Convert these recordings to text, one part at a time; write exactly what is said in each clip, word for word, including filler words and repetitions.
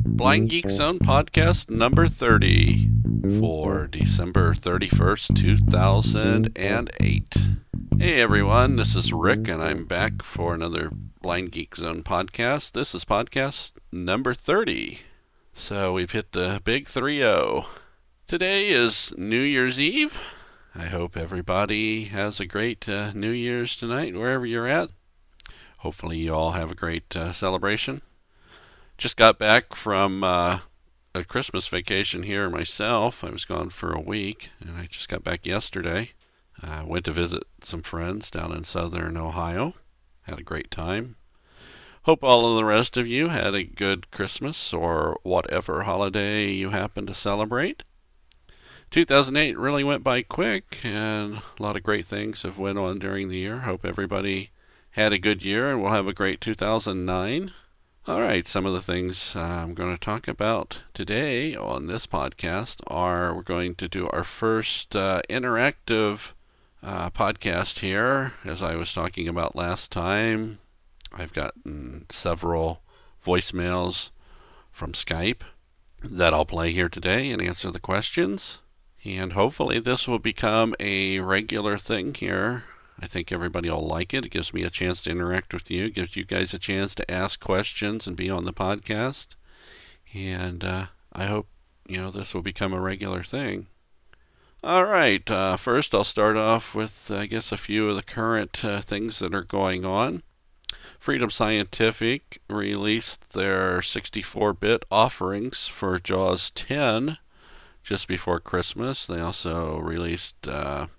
Blind Geek Zone podcast number thirty for December thirty-first, two thousand eight. Hey everyone, this is Rick and I'm back for another Blind Geek Zone podcast. This is podcast number thirty. So we've hit the big three oh. Today is New Year's Eve. I hope everybody has a great uh, New Year's tonight, wherever you're at. Hopefully you all have a great uh, celebration. Just got back from uh, a Christmas vacation here myself. I was gone for a week, and I just got back yesterday. I uh, went to visit some friends down in southern Ohio. Had a great time. Hope all of the rest of you had a good Christmas or whatever holiday you happen to celebrate. two thousand eight really went by quick, and a lot of great things have went on during the year. Hope everybody had a good year, and we'll have a great two thousand nine. All right, some of the things uh, I'm going to talk about today on this podcast are we're going to do our first uh, interactive uh, podcast here. As I was talking about last time, I've gotten several voicemails from Skype that I'll play here today and answer the questions. And hopefully this will become a regular thing here. I think everybody will like it. It gives me a chance to interact with you. It gives you guys a chance to ask questions and be on the podcast. And uh, I hope, you know, this will become a regular thing. All right. Uh, first, I'll start off with, I guess, a few of the current uh, things that are going on. Freedom Scientific released their sixty-four bit offerings for JAWS ten just before Christmas. They also released... Uh,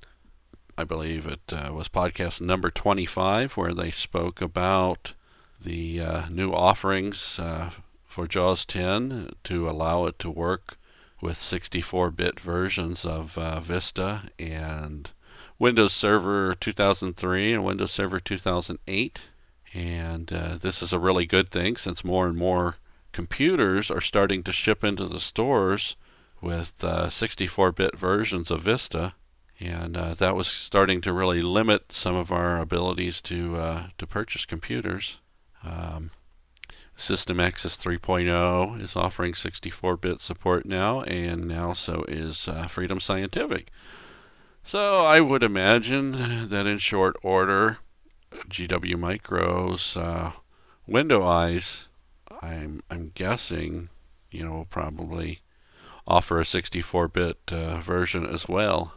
I believe it uh, was podcast number twenty-five, where they spoke about the uh, new offerings uh, for JAWS ten to allow it to work with sixty-four bit versions of uh, Vista and Windows Server two thousand three and Windows Server two thousand eight. And uh, this is a really good thing, since more and more computers are starting to ship into the stores with uh, sixty-four bit versions of Vista. And uh, that was starting to really limit some of our abilities to uh, to purchase computers. Um, System Access three point oh is offering sixty-four bit support now, and now so is uh, Freedom Scientific. So I would imagine that in short order, G W Micro's uh, Window Eyes, I'm I'm guessing, you know, will probably offer a sixty-four bit uh, version as well.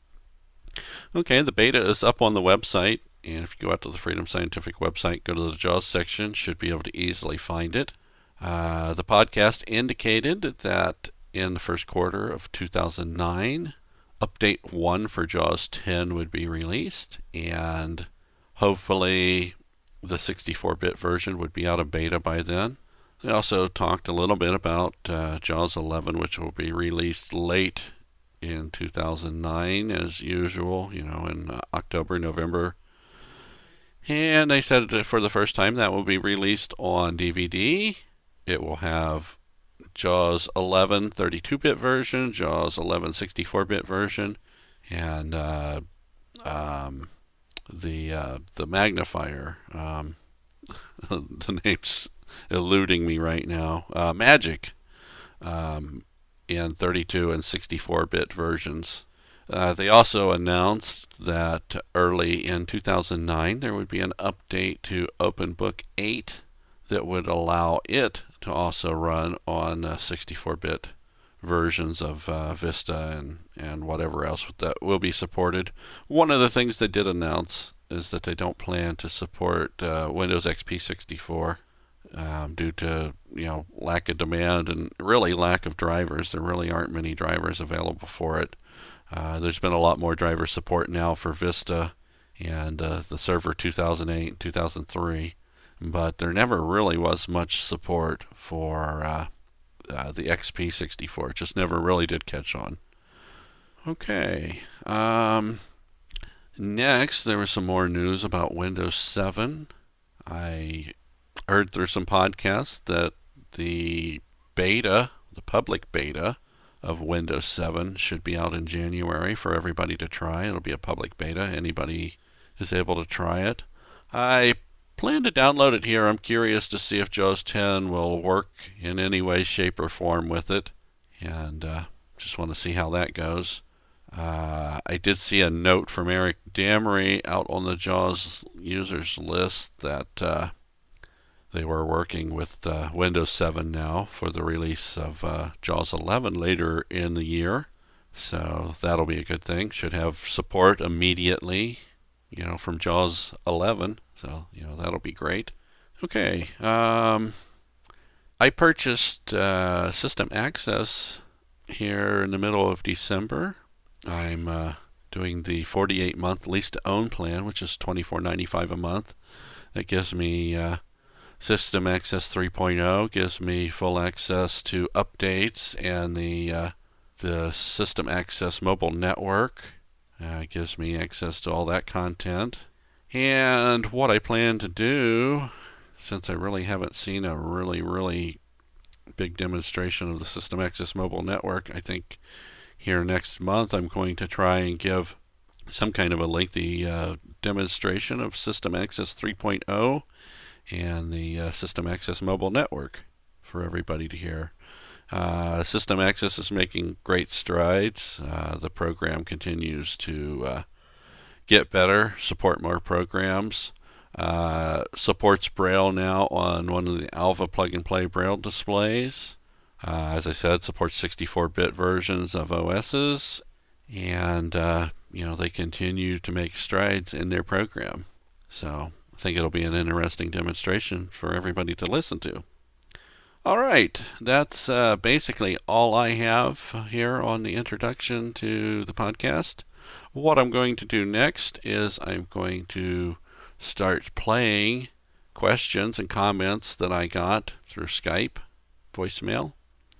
Okay, the beta is up on the website, and if you go out to the Freedom Scientific website, go to the JAWS section, should be able to easily find it. Uh, the podcast indicated that in the first quarter of two thousand nine, Update one for JAWS ten would be released, and hopefully the sixty-four bit version would be out of beta by then. They also talked a little bit about uh, JAWS eleven, which will be released late in two thousand nine, as usual, you know, in uh, October, November. And they said that for the first time that will be released on D V D. It will have JAWS eleven thirty-two bit version, JAWS eleven sixty-four bit version, and uh, um, the uh, the magnifier. Um, the name's eluding me right now. Uh, Magic. Um, in thirty-two and sixty-four bit versions. Uh, they also announced that early in two thousand nine there would be an update to OpenBook eight that would allow it to also run on uh, sixty-four bit versions of uh, Vista and, and whatever else that will be supported. One of the things they did announce is that they don't plan to support uh, Windows X P sixty-four. Um, due to, you know, lack of demand and really lack of drivers. There really aren't many drivers available for it. Uh, there's been a lot more driver support now for Vista and uh, the Server two thousand eight and two thousand three, but there never really was much support for uh, uh, the X P sixty-four. It just never really did catch on. Okay. Um, next, there was some more news about Windows seven. I heard through some podcasts that the beta, the public beta of Windows seven should be out in January for everybody to try. It'll be a public beta. Anybody is able to try it. I plan to download it here. I'm curious to see if JAWS ten will work in any way, shape, or form with it, and uh, just want to see how that goes. Uh, I did see a note from Eric Damery out on the JAWS users list that uh, they were working with uh, Windows seven now for the release of uh, JAWS eleven later in the year. So that'll be a good thing. Should have support immediately, you know, from JAWS eleven. So, you know, that'll be great. Okay. Um, I purchased uh, System Access here in the middle of December. I'm uh, doing the forty-eight month lease-to-own plan, which is twenty-four ninety-five a month. That gives me uh, System Access three point oh, gives me full access to updates and the uh, the System Access mobile network. Uh, gives me access to all that content. And what I plan to do, since I really haven't seen a really, really big demonstration of the System Access mobile network, I think here next month I'm going to try and give some kind of a lengthy uh, demonstration of System Access three point oh and the uh, System Access mobile network for everybody to hear. Uh, System Access is making great strides. Uh, the program continues to uh, get better, support more programs. Uh, supports Braille now on one of the Alva plug-and-play Braille displays. Uh, as I said, supports sixty-four bit versions of O Ss, and uh, you know, they continue to make strides in their program. So I think it'll be an interesting demonstration for everybody to listen to. All right, that's uh, basically all I have here on the introduction to the podcast. What I'm going to do next is I'm going to start playing questions and comments that I got through Skype voicemail,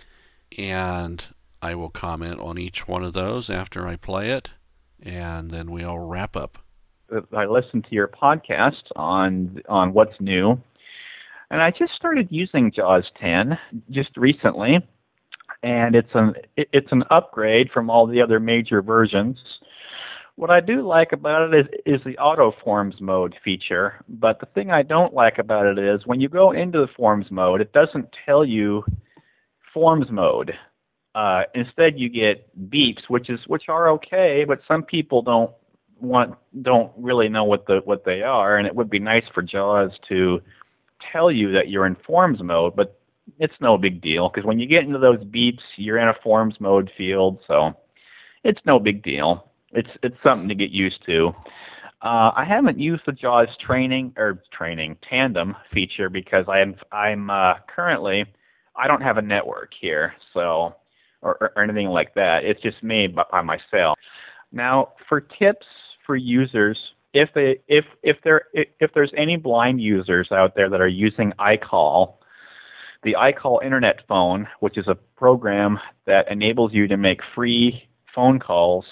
and I will comment on each one of those after I play it, and then we'll wrap up. I listened to your podcast on on what's new, and I just started using JAWS ten just recently, and it's an it's an upgrade from all the other major versions. What I do like about it is, is the auto forms mode feature, but the thing I don't like about it is when you go into the forms mode, it doesn't tell you forms mode. Uh, instead, you get beeps, which is which are okay, but some people don't want don't really know what the what they are, and it would be nice for JAWS to tell you that you're in forms mode, but it's no big deal because when you get into those beeps, you're in a forms mode field, so it's no big deal. It's it's something to get used to. Uh, I haven't used the JAWS training or training tandem feature because I'm I'm uh, currently I don't have a network here, so or, or anything like that. It's just me by, by myself. Now, for tips for users, if they if if there if there's any blind users out there that are using iCall, the iCall Internet Phone, which is a program that enables you to make free phone calls.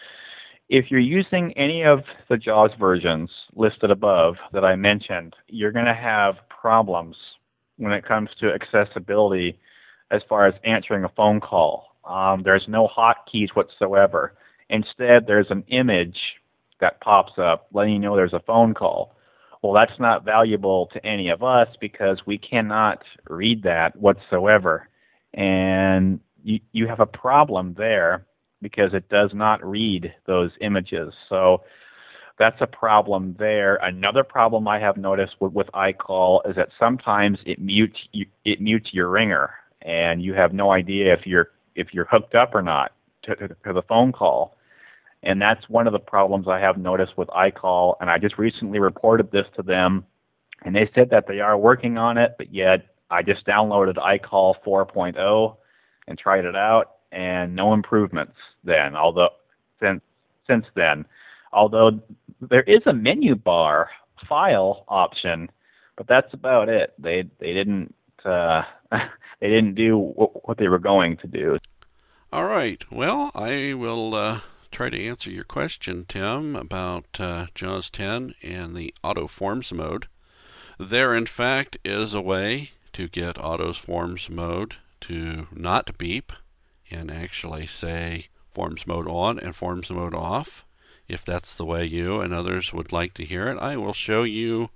If you're using any of the JAWS versions listed above that I mentioned, you're going to have problems when it comes to accessibility as far as answering a phone call. Um, there's no hotkeys whatsoever. Instead, there's an image that pops up letting you know there's a phone call. Well, that's not valuable to any of us because we cannot read that whatsoever. And you, you have a problem there because it does not read those images. So that's a problem there. Another problem I have noticed with, with iCall is that sometimes it mutes you, it mutes your ringer, and you have no idea if you're if you're hooked up or not to, to, to the phone call. And that's one of the problems I have noticed with iCall, and I just recently reported this to them, and they said that they are working on it, but yet I just downloaded iCall four point oh and tried it out, and no improvements then, although since since then. Although there is a menu bar file option, but that's about it. They they didn't uh, they didn't do what, what they were going to do. All right. Well, I will uh, try to answer your question, Tim, about uh, JAWS ten and the auto forms mode. There, in fact, is a way to get auto forms mode to not beep and actually say forms mode on and forms mode off. If that's the way you and others would like to hear it, I will show you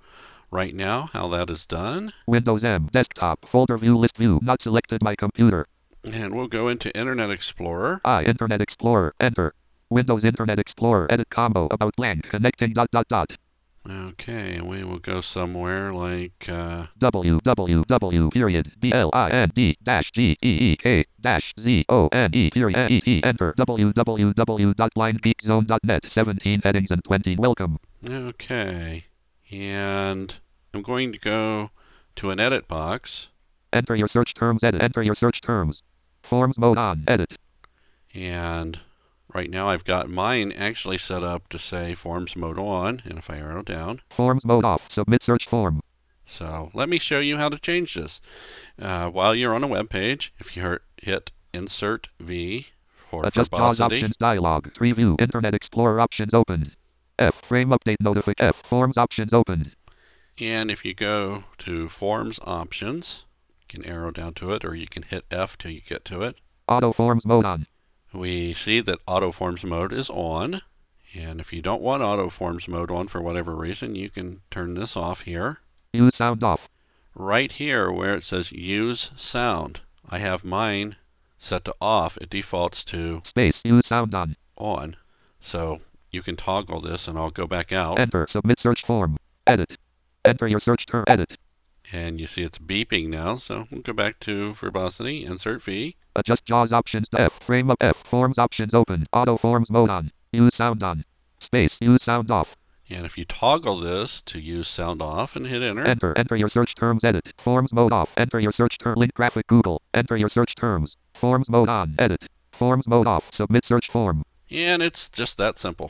right now how that is done. Windows M, desktop, folder view, list view, not selected, my computer. And we'll go into Internet Explorer. I, Internet Explorer, enter. Windows Internet Explorer, edit combo, about blank, connecting dot dot dot. Okay, and we will go somewhere like uh, www period blind dash g e e k dash z o n e period e e enter www dot blind geek zone dot net seventeen headings and twenty welcome. Okay, and I'm going to go to an edit box. Enter your search terms, edit, enter your search terms. Forms mode on, edit. And right now I've got mine actually set up to say Forms mode on, and if I arrow down, Forms mode off, submit search form. So let me show you how to change this. Uh, while you're on a web page, if you hit Insert V for Adjust JAWS verbosity, options dialog, preview, Internet Explorer options opened. F, frame update notification, F, forms options opened. and if you go to Forms options, you can arrow down to it, or you can hit F till you get to it. Auto forms mode on. We see that Auto Forms mode is on, and if you don't want Auto Forms mode on for whatever reason, you can turn this off here. Use sound off. Right here where it says Use Sound, I have mine set to off. It defaults to Space, use sound on. on. So you can toggle this, and I'll go back out. Enter, submit search form. Edit. Enter your search term, edit. And you see it's beeping now, so we'll go back to verbosity, insert V. Adjust JAWS options to F, frame up F, forms options opened, auto forms mode on, use sound on, space, use sound off. And if you toggle this to use sound off and hit enter. Enter, enter your search terms, edit, forms mode off, enter your search term, link graphic Google, enter your search terms, forms mode on, edit, forms mode off, submit search form. And it's just that simple.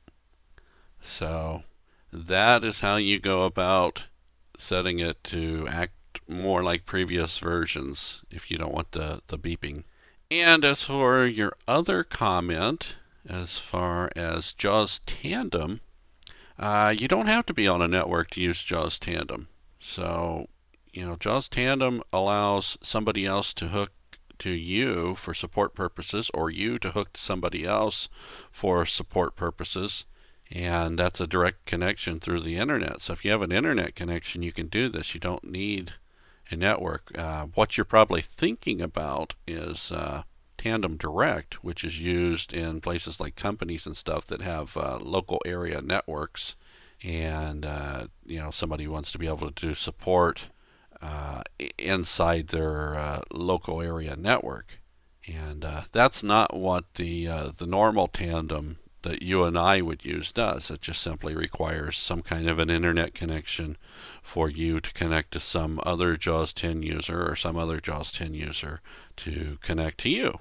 So that is how you go about setting it to act more like previous versions if you don't want the, the beeping. And as for your other comment, as far as JAWS Tandem, uh, you don't have to be on a network to use JAWS Tandem. So, you know, JAWS Tandem allows somebody else to hook to you for support purposes, or you to hook to somebody else for support purposes. And that's a direct connection through the internet. So if you have an internet connection, you can do this. You don't need a network. Uh, what you're probably thinking about is uh, Tandem Direct, which is used in places like companies and stuff that have uh, local area networks. And uh, you know, somebody wants to be able to do support uh, inside their uh, local area network. And uh, that's not what the uh, the normal Tandem that you and I would use does. It just simply requires some kind of an internet connection for you to connect to some other JAWS ten user or some other JAWS ten user to connect to you.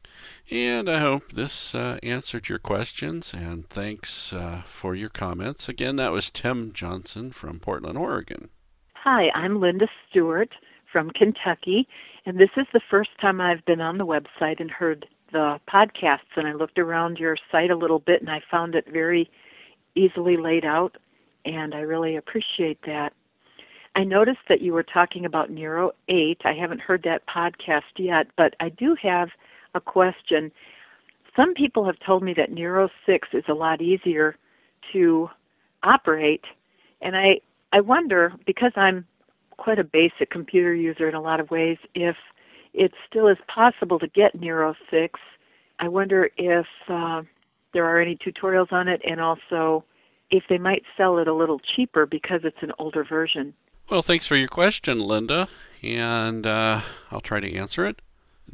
And I hope this uh, answered your questions, and thanks uh, for your comments. Again, that was Tim Johnson from Portland, Oregon. Hi, I'm Linda Stewart from Kentucky, and this is the first time I've been on the website and heard the podcasts, and I looked around your site a little bit, and I found it very easily laid out, and I really appreciate that. I noticed that you were talking about Nero eight. I haven't heard that podcast yet, but I do have a question. Some people have told me that Nero six is a lot easier to operate, and I, I wonder, because I'm quite a basic computer user in a lot of ways, if it still is possible to get Nero six. I wonder if uh, there are any tutorials on it, and also if they might sell it a little cheaper because it's an older version. Well, thanks for your question, Linda, and uh, I'll try to answer it.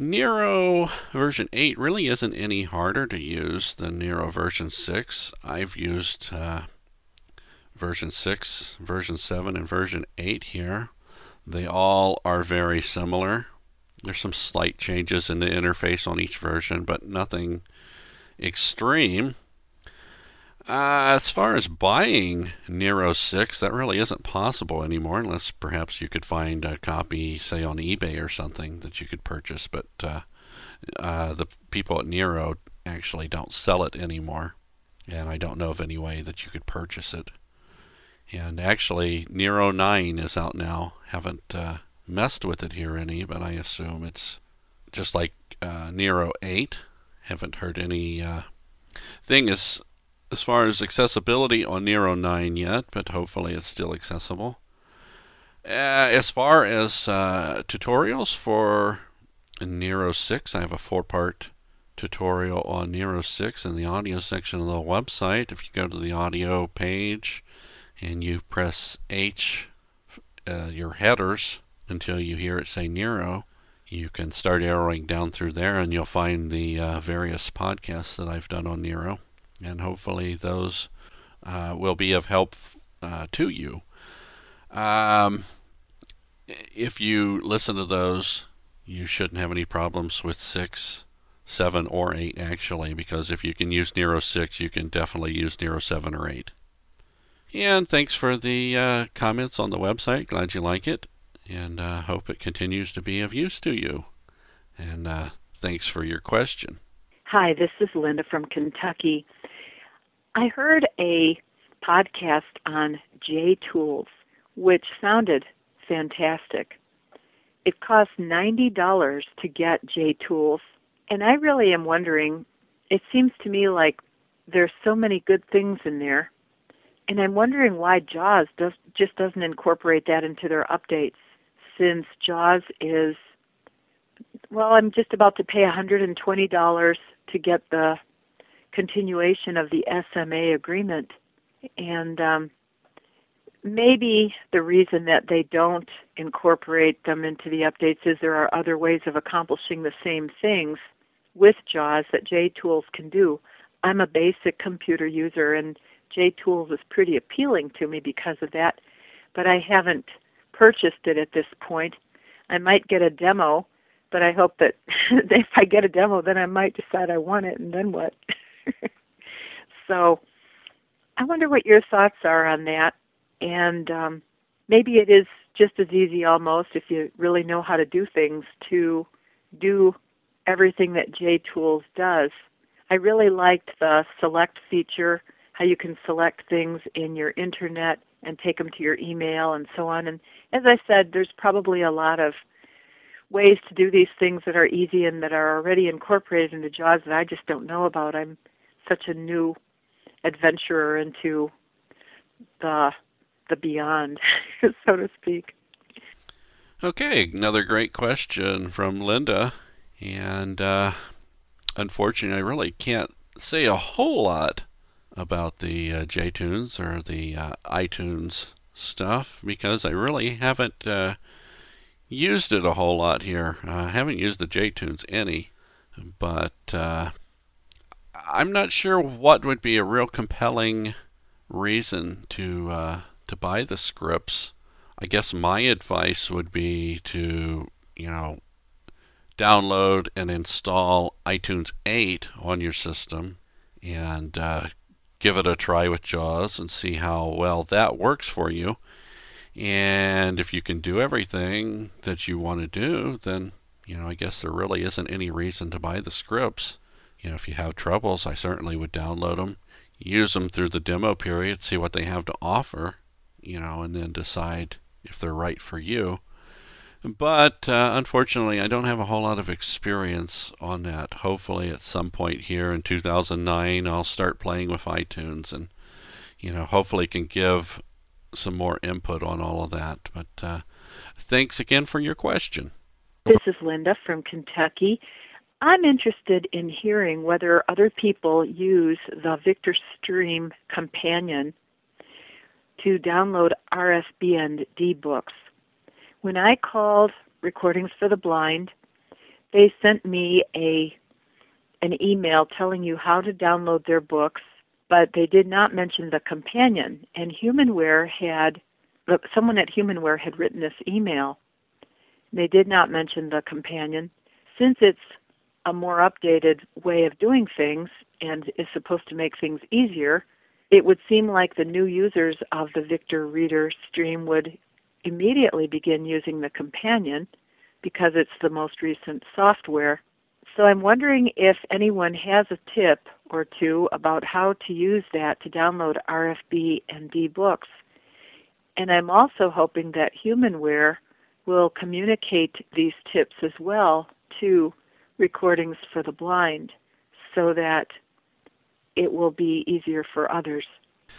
Nero version eight really isn't any harder to use than Nero version six. I've used uh, version six, version seven, and version eight here. They all are very similar. There's some slight changes in the interface on each version, but nothing extreme. Uh, as far as buying Nero six, that really isn't possible anymore, unless perhaps you could find a copy, say, on eBay or something that you could purchase. But uh, uh, the people at Nero actually don't sell it anymore, and I don't know of any way that you could purchase it. And actually, Nero nine is out now. Haven't uh, messed with it here any, but I assume it's just like uh, Nero eight. Haven't heard any uh, thing as as far as accessibility on Nero nine yet, but hopefully it's still accessible. as far as uh, tutorials for Nero six, I have a four-part tutorial on Nero six in the audio section of the website. If you go to the audio page and you press H, uh, your headers, until you hear it say Nero, you can start arrowing down through there and you'll find the uh, various podcasts that I've done on Nero. And hopefully those uh, will be of help uh, to you. Um, if you listen to those, you shouldn't have any problems with six, seven, or eight, actually, because if you can use Nero six, you can definitely use Nero seven or eight. And thanks for the uh, comments on the website. Glad you like it, and uh, hope it continues to be of use to you. And uh, thanks for your question. Hi, this is Linda from Kentucky. I heard a podcast on J-Tools, which sounded fantastic. It costs ninety dollars to get J-Tools, and I really am wondering, it seems to me like there's so many good things in there, and I'm wondering why JAWS does, just doesn't incorporate that into their updates, since JAWS is, well, I'm just about to pay one hundred twenty dollars to get the continuation of the S M A agreement, and um, maybe the reason that they don't incorporate them into the updates is there are other ways of accomplishing the same things with JAWS that J-Tools can do. I'm a basic computer user, and J-Tools is pretty appealing to me because of that, but I haven't purchased it at this point. I might get a demo, but I hope that if I get a demo, then I might decide I want it, and then what? So I wonder what your thoughts are on that. And um, maybe it is just as easy almost, if you really know how to do things, to do everything that J-Tools does. I really liked the select feature, how you can select things in your internet and take them to your email and so on. And as I said, there's probably a lot of ways to do these things that are easy and that are already incorporated into JAWS that I just don't know about. I'm such a new adventurer into the the beyond, so to speak. Okay, another great question from Linda. And uh, unfortunately, I really can't say a whole lot about the uh, J-Tunes or the uh, iTunes stuff because I really haven't uh, used it a whole lot here. Uh, I haven't used the J-Tunes any, but uh, I'm not sure what would be a real compelling reason to uh, to buy the scripts. I guess my advice would be to, you know, download and install iTunes eight on your system and uh, give it a try with JAWS and see how well that works for you. And if you can do everything that you want to do, then, you know, I guess there really isn't any reason to buy the scripts. You know, if you have troubles, I certainly would download them, use them through the demo period, see what they have to offer, you know, and then decide if they're right for you. But uh, unfortunately, I don't have a whole lot of experience on that. Hopefully at some point here in two thousand nine, I'll start playing with iTunes and, you know, hopefully can give some more input on all of that. But uh, thanks again for your question. This is Linda from Kentucky. I'm interested in hearing whether other people use the Victor Stream Companion to download R F B and D books. When I called Recordings for the Blind, they sent me a an email telling you how to download their books, but they did not mention the companion. And Humanware had, someone at Humanware had written this email. They did not mention the companion. Since it's a more updated way of doing things and is supposed to make things easier, it would seem like the new users of the Victor Reader Stream would immediately begin using the companion because it's the most recent software. So I'm wondering if anyone has a tip or two about how to use that to download R F B and D books. And I'm also hoping that Humanware will communicate these tips as well to Recordings for the Blind so that it will be easier for others.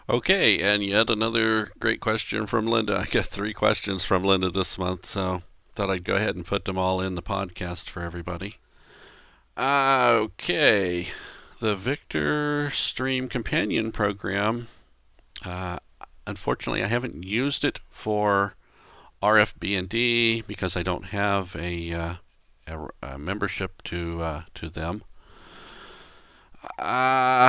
Okay, and yet another great question from Linda. I got three questions from Linda this month, so thought I'd go ahead and put them all in the podcast for everybody. Uh, okay, the Victor Stream Companion program. Uh, unfortunately, I haven't used it for R F B N D because I don't have a, uh, a, a membership to uh, to them. Uh,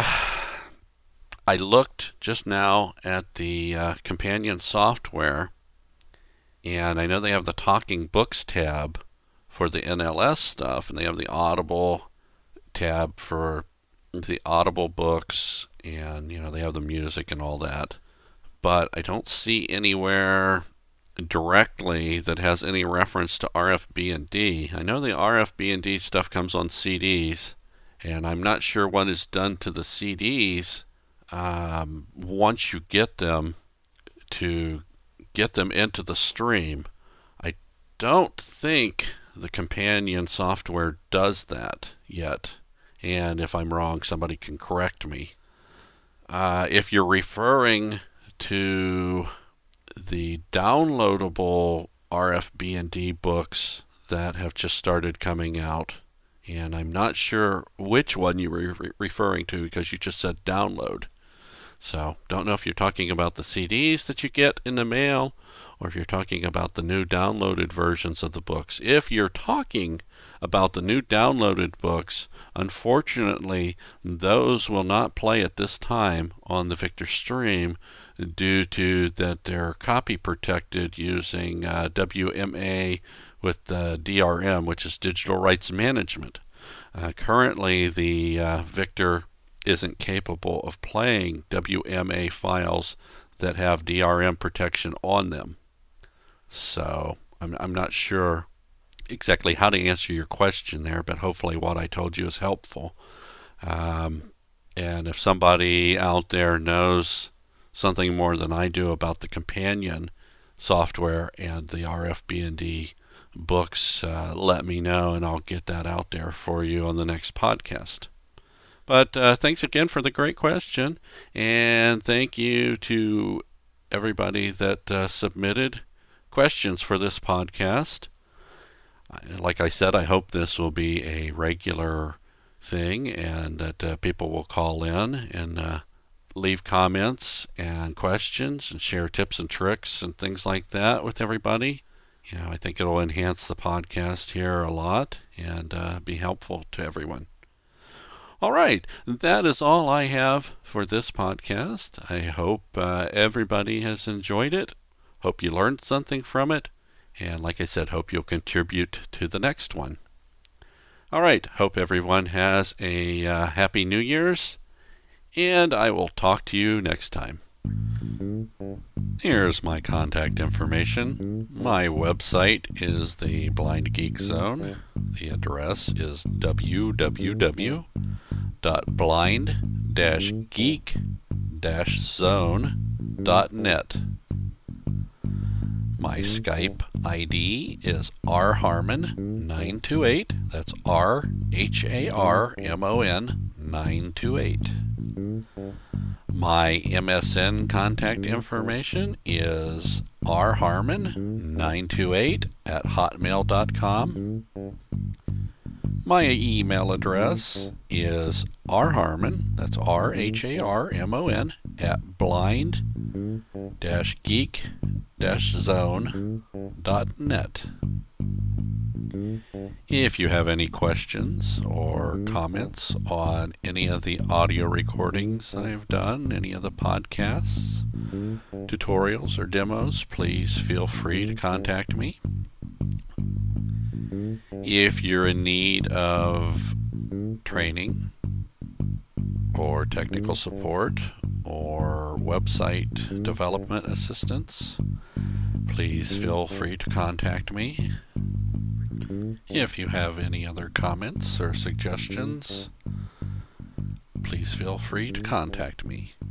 I looked just now at the uh, companion software, and I know they have the Talking Books tab for the N L S stuff, and they have the Audible tab for the Audible books, and you know they have the music and all that. But I don't see anywhere directly that has any reference to R F B N D. I know the R F B N D stuff comes on C Ds, and I'm not sure what is done to the C Ds um, once you get them to get them into the stream. I don't think the companion software does that yet, and if I'm wrong, somebody can correct me. Uh, if you're referring to the downloadable R F B N D books that have just started coming out, and I'm not sure which one you were re- referring to because you just said download. So, don't know if you're talking about the C Ds that you get in the mail or if you're talking about the new downloaded versions of the books. If you're talking about the new downloaded books, unfortunately, those will not play at this time on the Victor Stream due to that they're copy protected using uh, W M A with uh, D R M, which is Digital Rights Management. Uh, currently, the uh, Victor isn't capable of playing W M A files that have D R M protection on them. So I'm, I'm not sure exactly how to answer your question there, but hopefully what I told you is helpful. Um, and if somebody out there knows something more than I do about the companion software and the R F B N D books, uh, let me know and I'll get that out there for you on the next podcast. But uh, thanks again for the great question, and thank you to everybody that uh, submitted questions for this podcast. Like I said, I hope this will be a regular thing and that uh, people will call in and uh, leave comments and questions and share tips and tricks and things like that with everybody. You know, I think it'll enhance the podcast here a lot and uh, be helpful to everyone. All right, that is all I have for this podcast. I hope uh, everybody has enjoyed it. Hope you learned something from it. And like I said, hope you'll contribute to the next one. All right, hope everyone has a uh, happy New Year's. And I will talk to you next time. Here's my contact information. My website is the Blind Geek Zone. The address is w w w dot blind dash geek dash zone dot net. My Skype I D is r harmon nine two eight. That's R H A R M O N nine two eight. My M S N contact information is r harmon nine two eight at hotmail dot com. My email address is rharmon, that's R H A R M O N, at blind dash geek dash zone dot net. If you have any questions or comments on any of the audio recordings I've done, any of the podcasts, tutorials, or demos, please feel free to contact me. If you're in need of training or technical support or website development assistance, please feel free to contact me. If you have any other comments or suggestions, please feel free to contact me.